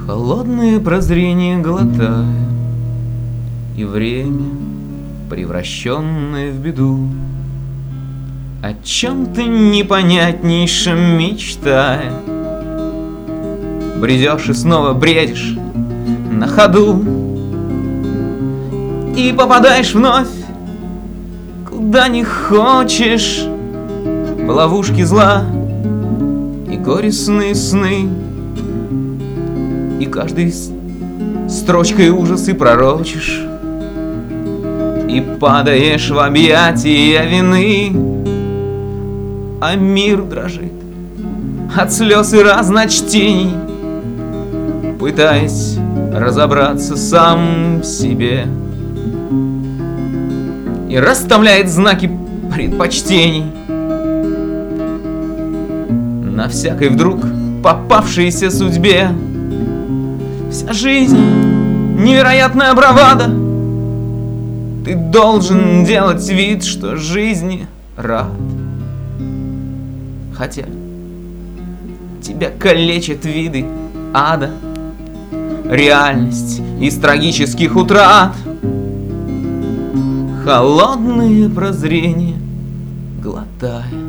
Холодное прозрение глотая, и время, превращенное в беду, о чем-то непонятнейшем мечтая, бредешь и снова бредишь на ходу, и попадаешь вновь куда не хочешь, в ловушки зла и горестные сны, и каждой строчкой ужасы пророчишь, и падаешь в объятия вины, а мир дрожит от слез и разночтений, пытаясь разобраться сам в себе, и расставляет знаки предпочтений на всякой вдруг попавшейся судьбе. Вся жизнь невероятная бравада, ты должен делать вид, что жизни рад, хотя тебя калечат виды ада, реальность из трагических утрат. Холодные прозрения глотая,